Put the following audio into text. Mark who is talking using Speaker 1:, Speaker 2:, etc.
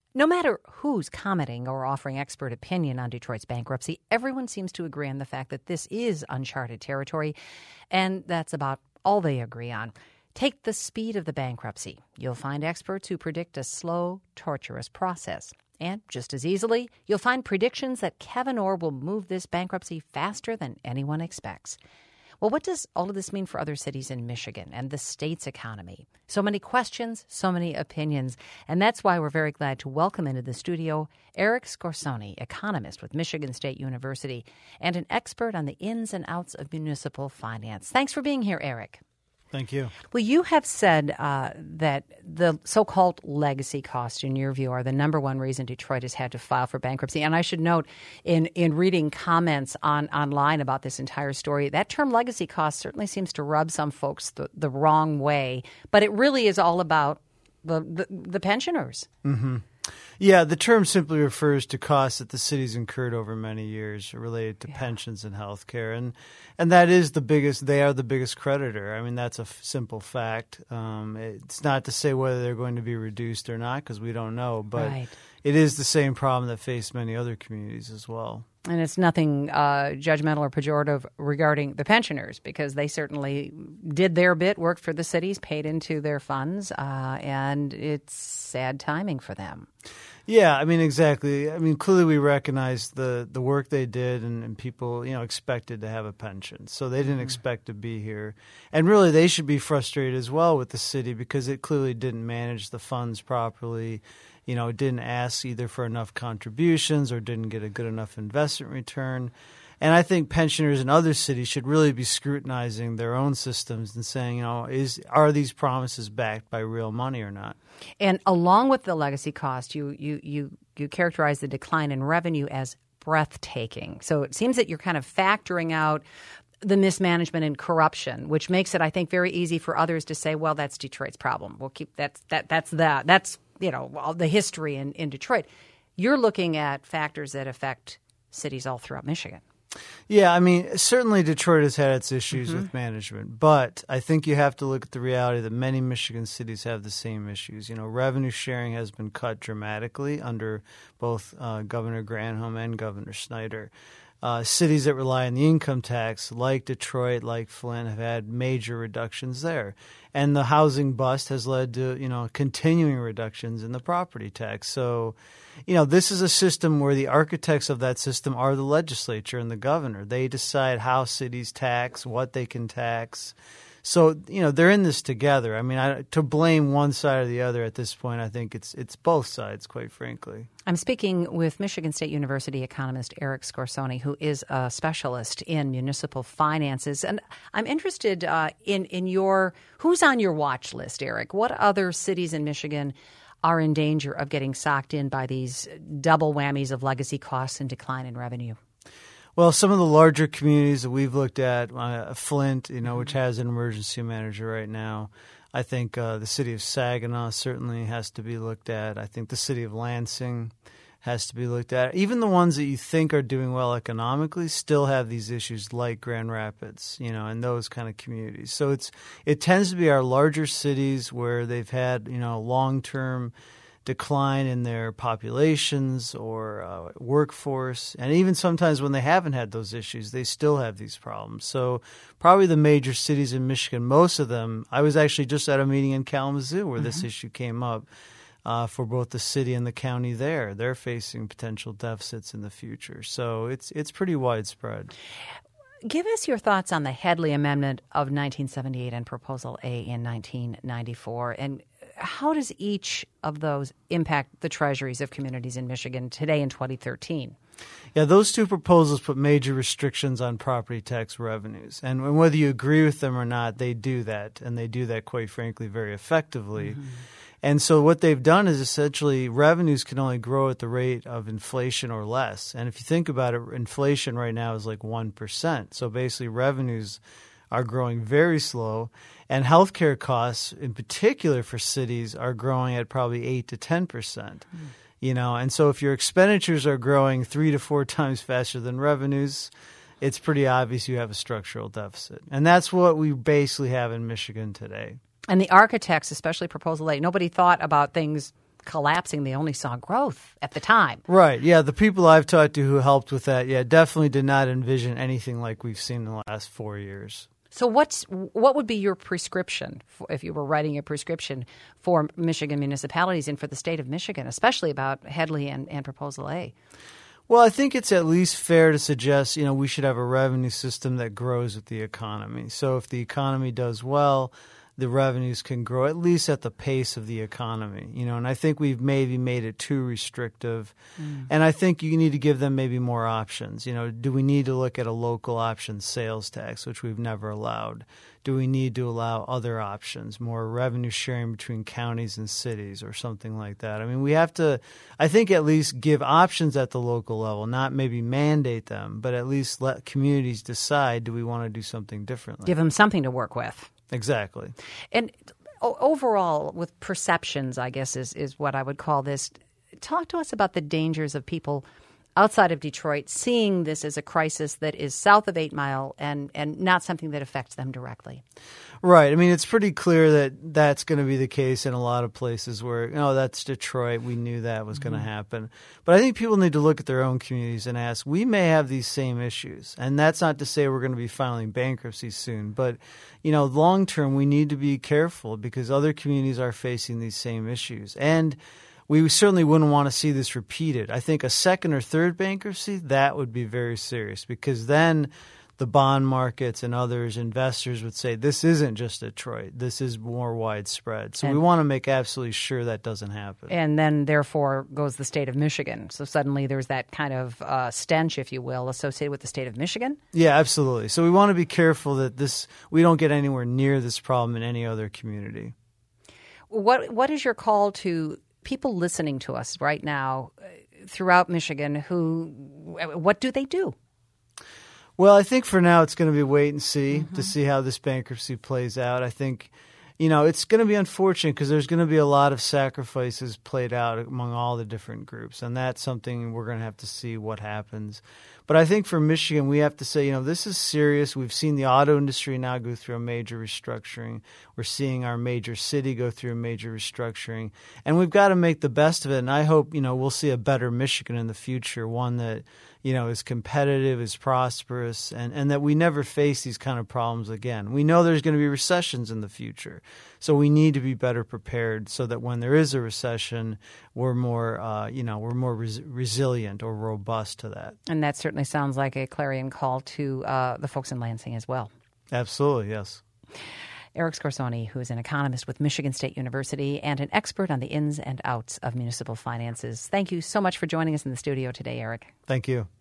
Speaker 1: No matter who's commenting or offering expert opinion on Detroit's bankruptcy, everyone seems to agree on the fact that this is uncharted territory, and that's about all they agree on. Take the speed of the bankruptcy. You'll find experts who predict a slow, torturous process. And just as easily, you'll find predictions that Kevin Orr will move this bankruptcy faster than anyone expects. Well, what does all of this mean for other cities in Michigan and the state's economy? So many questions, so many opinions. And that's why we're very glad to welcome into the studio Eric Scorsone, economist with Michigan State University and an expert on the ins and outs of municipal finance. Thanks for being here, Eric.
Speaker 2: Thank you.
Speaker 1: Well, you have said that the so-called legacy costs, in your view, are the number one reason Detroit has had to file for bankruptcy. And I should note, in reading comments online about this entire story, that term legacy costs certainly seems to rub some folks the wrong way. But it really is all about the pensioners. Mm-hmm.
Speaker 2: Yeah, the term simply refers to costs that the city's incurred over many years related to pensions and health care. And that is they are the biggest creditor. I mean, that's a simple fact. It's not to say whether they're going to be reduced or not, because we don't know. But It is the same problem that faced many other communities as well.
Speaker 1: And it's nothing judgmental or pejorative regarding the pensioners, because they certainly did their bit, worked for the cities, paid into their funds, and it's sad timing for them.
Speaker 2: Yeah, I mean, exactly. I mean, clearly we recognize the work they did, and people, expected to have a pension. So they didn't expect to be here. And really, they should be frustrated as well with the city, because it clearly didn't manage the funds properly. It didn't ask either for enough contributions or didn't get a good enough investment return. And I think pensioners in other cities should really be scrutinizing their own systems and saying, are these promises backed by real money or not?
Speaker 1: And along with the legacy cost, you characterize the decline in revenue as breathtaking. So it seems that you're kind of factoring out the mismanagement and corruption, which makes it, I think, very easy for others to say, well, that's Detroit's problem. We'll keep that's the history in Detroit. You're looking at factors that affect cities all throughout Michigan.
Speaker 2: Yeah, I mean, certainly Detroit has had its issues with management, but I think you have to look at the reality that many Michigan cities have the same issues. Revenue sharing has been cut dramatically under both Governor Granholm and Governor Snyder. Cities that rely on the income tax, like Detroit, like Flint, have had major reductions there. And the housing bust has led to, continuing reductions in the property tax. So, this is a system where the architects of that system are the legislature and the governor. They decide how cities tax, what they can tax. So, they're in this together. I mean, to blame one side or the other at this point, I think it's both sides, quite frankly.
Speaker 1: I'm speaking with Michigan State University economist Eric Scorsone, who is a specialist in municipal finances. And I'm interested in who's on your watch list, Eric? What other cities in Michigan are in danger of getting socked in by these double whammies of legacy costs and decline in revenue?
Speaker 2: Well, some of the larger communities that we've looked at, Flint, which has an emergency manager right now. I think the city of Saginaw certainly has to be looked at. I think the city of Lansing has to be looked at. Even the ones that you think are doing well economically still have these issues, like Grand Rapids, and those kind of communities. So it tends to be our larger cities where they've had, long-term decline in their populations or workforce. And even sometimes when they haven't had those issues, they still have these problems. So probably the major cities in Michigan, most of them, I was actually just at a meeting in Kalamazoo where this issue came up for both the city and the county there. They're facing potential deficits in the future. So it's pretty widespread.
Speaker 1: Give us your thoughts on the Headley Amendment of 1978 and Proposal A in 1994. And how does each of those impact the treasuries of communities in Michigan today in 2013?
Speaker 2: Yeah, those two proposals put major restrictions on property tax revenues. And whether you agree with them or not, they do that. And they do that, quite frankly, very effectively. And so what they've done is essentially revenues can only grow at the rate of inflation or less. And if you think about it, inflation right now is like 1%. So basically revenues are growing very slow. And healthcare costs, in particular for cities, are growing at probably 8 to 10%. And so if your expenditures are growing 3 to 4 times faster than revenues, it's pretty obvious you have a structural deficit. And that's what we basically have in Michigan today.
Speaker 1: And the architects, especially Proposal A, nobody thought about things collapsing. They only saw growth at the time.
Speaker 2: Right. Yeah. The people I've talked to who helped with that, definitely did not envision anything like we've seen in the last 4 years.
Speaker 1: So what would be your prescription if you were writing a prescription for Michigan municipalities and for the state of Michigan, especially about Headley and Proposal A?
Speaker 2: Well, I think it's at least fair to suggest, we should have a revenue system that grows with the economy. So if the economy does well, the revenues can grow at least at the pace of the economy, and I think we've maybe made it too restrictive. And I think you need to give them maybe more options. Do we need to look at a local option sales tax, which we've never allowed? Do we need to allow other options, more revenue sharing between counties and cities or something like that? I mean, we have to, I think, at least give options at the local level, not maybe mandate them, but at least let communities decide, do we want to do something differently?
Speaker 1: Give them something to work with.
Speaker 2: Exactly.
Speaker 1: And overall, with perceptions, I guess, is what I would call this. Talk to us about the dangers of people outside of Detroit seeing this as a crisis that is south of 8 Mile and not something that affects them directly.
Speaker 2: Right. I mean, it's pretty clear that that's going to be the case in a lot of places where, that's Detroit. We knew that was going to happen. But I think people need to look at their own communities and ask, we may have these same issues. And that's not to say we're going to be filing bankruptcy soon. But, long term, we need to be careful because other communities are facing these same issues. And we certainly wouldn't want to see this repeated. I think a second or third bankruptcy, that would be very serious because then the bond markets and others, investors would say, this isn't just Detroit. This is more widespread. So we want to make absolutely sure that doesn't happen.
Speaker 1: And then, therefore, goes the state of Michigan. So suddenly there's that kind of stench, if you will, associated with the state of Michigan?
Speaker 2: Yeah, absolutely. So we want to be careful that we don't get anywhere near this problem in any other community.
Speaker 1: What is your call to people listening to us right now throughout Michigan what do they do?
Speaker 2: Well, I think for now it's going to be wait and see to see how this bankruptcy plays out. I think, it's going to be unfortunate because there's going to be a lot of sacrifices played out among all the different groups, and that's something we're going to have to see what happens. But I think for Michigan, we have to say, this is serious. We've seen the auto industry now go through a major restructuring. We're seeing our major city go through a major restructuring, and we've got to make the best of it. And I hope, we'll see a better Michigan in the future, one that is competitive, is prosperous, and that we never face these kind of problems again. We know there's going to be recessions in the future, so we need to be better prepared so that when there is a recession, we're more, resilient or robust to that.
Speaker 1: And that certainly sounds like a clarion call to the folks in Lansing as well.
Speaker 2: Absolutely, yes.
Speaker 1: Eric Scorsoni, who is an economist with Michigan State University and an expert on the ins and outs of municipal finances. Thank you so much for joining us in the studio today, Eric.
Speaker 2: Thank you.